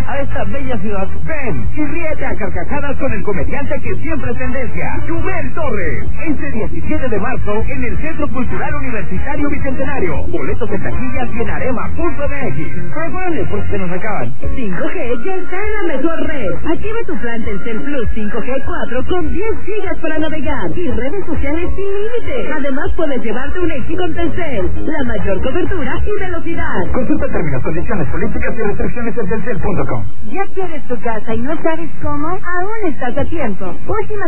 a esta bella ciudad. Ven y ríete a carcajadas con el comediante que siempre es tendencia, Chumel Torres. Este 17 de marzo en el Centro Cultural Universitario Bicentenario. Boletos de taquillas y en arema.mx. Prepárale porque se nos acaban. 5G ya está en la mejor red. Activa tu plan Telcel Plus 5G 4 con 10 gigas para navegar y redes sociales sin límite. Además puedes llevarte un X con Telcel, la mayor cobertura y velocidad. Consulta términos, condiciones, políticas y restricciones en telcel.com. ¿Ya quieres tu casa y no sabes cómo? Aún estás a tiempo. Última